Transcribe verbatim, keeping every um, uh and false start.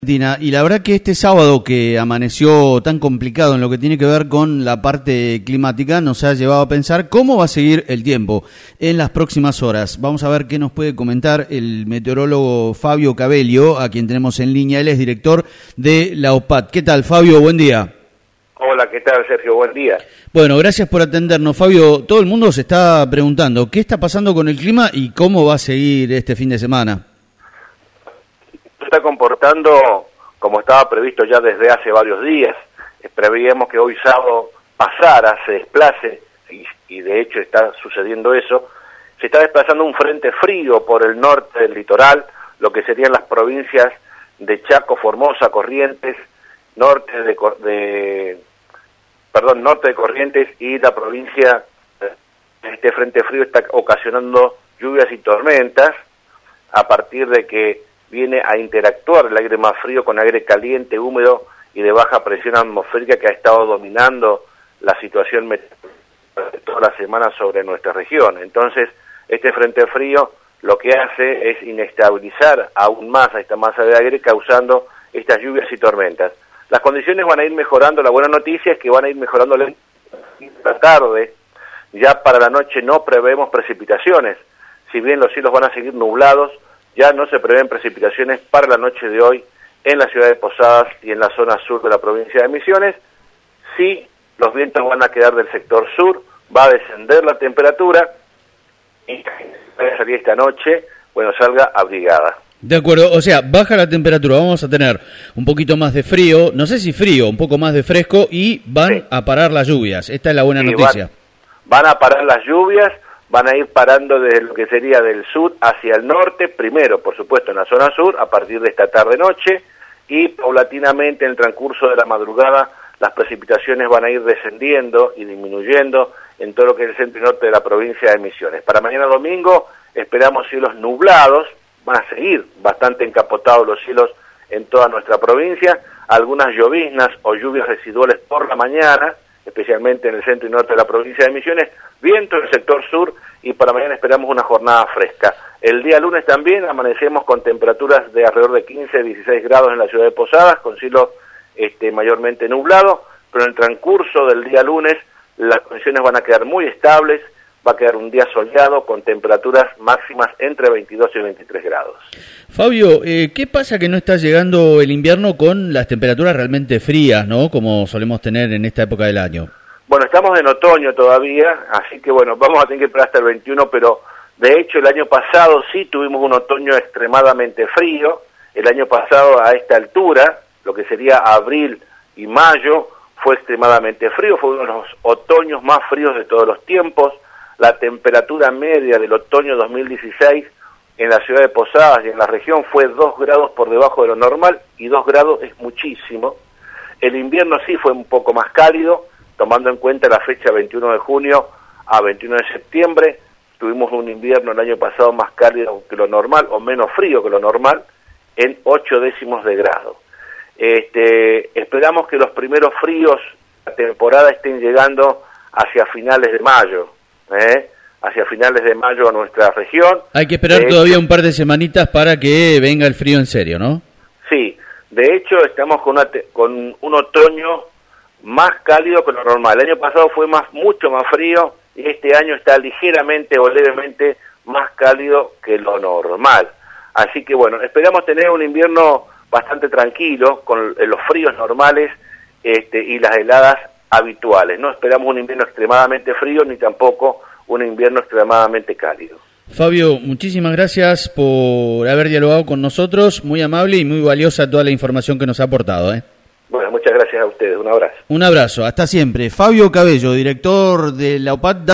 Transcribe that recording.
Argentina, y la verdad que este sábado que amaneció tan complicado en lo que tiene que ver con la parte climática nos ha llevado a pensar cómo va a seguir el tiempo en las próximas horas. Vamos a ver qué nos puede comentar el meteorólogo Fabio Cabello, a quien tenemos en línea. Él es director de la O P A T. ¿Qué tal, Fabio? Buen día. Hola, ¿qué tal, Sergio? Buen día. Bueno, gracias por atendernos, Fabio. Todo el mundo se está preguntando qué está pasando con el clima y cómo va a seguir este fin de semana. Se está comportando como estaba previsto ya desde hace varios días. Preveíamos que hoy sábado pasara, se desplace, y, y de hecho está sucediendo eso. Se está desplazando un frente frío por el norte del litoral, lo que serían las provincias de Chaco, Formosa, Corrientes, norte de, de perdón, norte de Corrientes, y la provincia. Este frente frío está ocasionando lluvias y tormentas a partir de que viene a interactuar el aire más frío con aire caliente, húmedo y de baja presión atmosférica que ha estado dominando la situación meteorológica de toda la semana sobre nuestra región. Entonces, este frente frío lo que hace es inestabilizar aún más a esta masa de aire, causando estas lluvias y tormentas. Las condiciones van a ir mejorando. La buena noticia es que van a ir mejorando la tarde. Ya para la noche no prevemos precipitaciones. Si bien los cielos van a seguir nublados, ya no se prevén precipitaciones para la noche de hoy en la ciudad de Posadas y en la zona sur de la provincia de Misiones. Sí, los vientos van a quedar del sector sur, va a descender la temperatura y para salir esta noche, bueno, salga abrigada. De acuerdo, o sea, baja la temperatura, vamos a tener un poquito más de frío, no sé si frío, un poco más de fresco, y van sí. a parar las lluvias. Esta es la buena sí, noticia. Van, van a parar las lluvias. Van a ir parando desde lo que sería del sur hacia el norte, primero, por supuesto, en la zona sur, a partir de esta tarde-noche, y paulatinamente en el transcurso de la madrugada las precipitaciones van a ir descendiendo y disminuyendo en todo lo que es el centro y norte de la provincia de Misiones. Para mañana domingo esperamos cielos nublados, van a seguir bastante encapotados los cielos en toda nuestra provincia, algunas lloviznas o lluvias residuales por la mañana, especialmente en el centro y norte de la provincia de Misiones, viento en el sector sur, y para mañana esperamos una jornada fresca. El día lunes también amanecemos con temperaturas de alrededor de quince a dieciséis grados en la ciudad de Posadas, con cielo este, mayormente nublado, pero en el transcurso del día lunes las condiciones van a quedar muy estables, va a quedar un día soleado con temperaturas máximas entre veintidós y veintitrés grados. Fabio, eh, ¿qué pasa que no está llegando el invierno con las temperaturas realmente frías, ¿no? Como solemos tener en esta época del año? Bueno, estamos en otoño todavía, así que bueno, vamos a tener que esperar hasta el veintiuno, pero de hecho el año pasado sí tuvimos un otoño extremadamente frío. El año pasado a esta altura, lo que sería abril y mayo, fue extremadamente frío, fue uno de los otoños más fríos de todos los tiempos. La temperatura media del otoño dos mil dieciséis en la ciudad de Posadas y en la región fue dos grados por debajo de lo normal, y dos grados es muchísimo. El invierno sí fue un poco más cálido, tomando en cuenta la fecha veintiuno de junio a veintiuno de septiembre, tuvimos un invierno el año pasado más cálido que lo normal, o menos frío que lo normal, en ocho décimos de grado. Este, esperamos que los primeros fríos de la temporada estén llegando hacia finales de mayo, ¿eh? hacia finales de mayo a nuestra región. Hay que esperar de todavía hecho, un par de semanitas para que venga el frío en serio, ¿no? Sí, de hecho estamos con, una te con un otoño más cálido que lo normal. El año pasado fue más mucho más frío, y este año está ligeramente o levemente más cálido que lo normal. Así que bueno, esperamos tener un invierno bastante tranquilo, con los fríos normales este, y las heladas habituales. No esperamos un invierno extremadamente frío, ni tampoco un invierno extremadamente cálido. Fabio, muchísimas gracias por haber dialogado con nosotros, muy amable y muy valiosa toda la información que nos ha aportado, ¿eh? Bueno, muchas gracias a ustedes, un abrazo. Un abrazo, hasta siempre. Fabio Cabello, director de la O P A T.